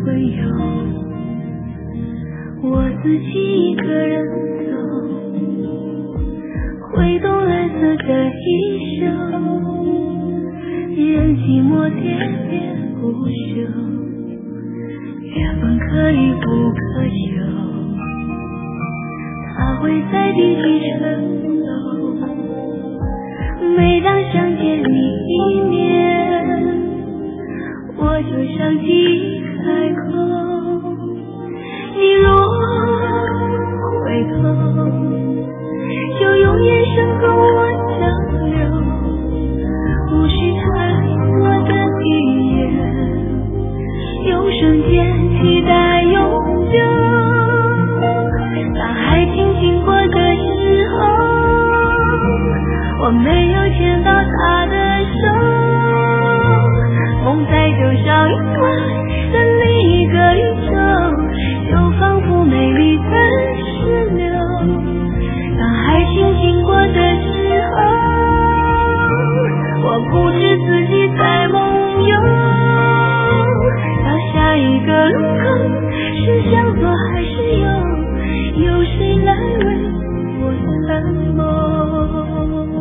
会有我自己一个人走，挥动蓝色的衣袖，任寂寞喋喋不休，缘分可以不可求，它会在第几层楼，每当想见你一面，我就想起开口，你若回头，就用眼神和我交流，无需太多的语言，用瞬间期待永久。当爱情经过的时候，我没有牵到他的手，梦在就像意外的另一个宇宙，就仿佛美丽的石榴。当爱情经过的时候，我不知自己在梦游，到下一个路口是向左还是右，有谁来为我参谋。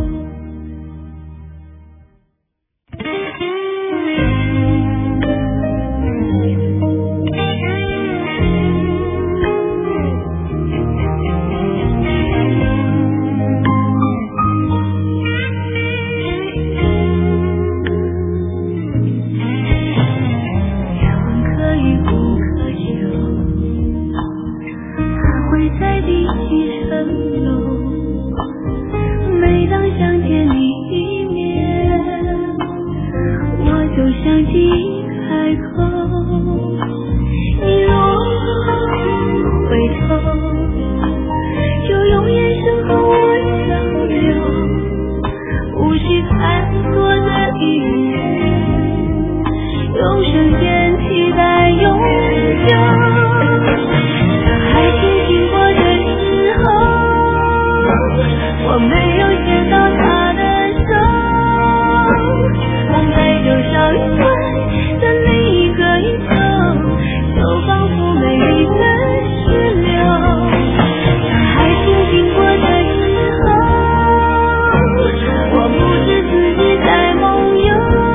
在第几层楼，每当想见你一面，我就想起开口，你若回头，就用眼神和我交流，无需太多的语言，用瞬间期待永久。我没有牵到他的手，梦在就像意外的另一个宇宙，就仿佛美丽的石榴。当爱情经过的时候，我不知自己在梦游，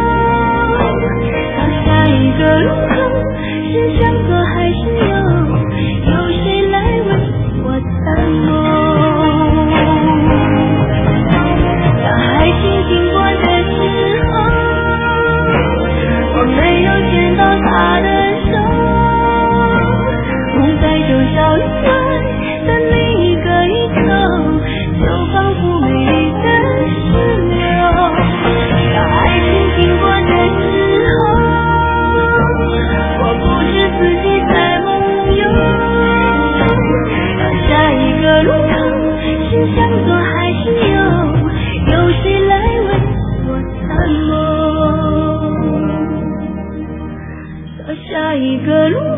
到下一个路口是向左还是右，有谁来为我参谋。经过的时候，我没有牵到他的手，梦在就像意外的另一个宇宙，就仿佛美丽的石榴。当爱情经过的时候，我不知自己在梦游，到下一个路口是向左还是右，有谁来为我参谋？到下一个路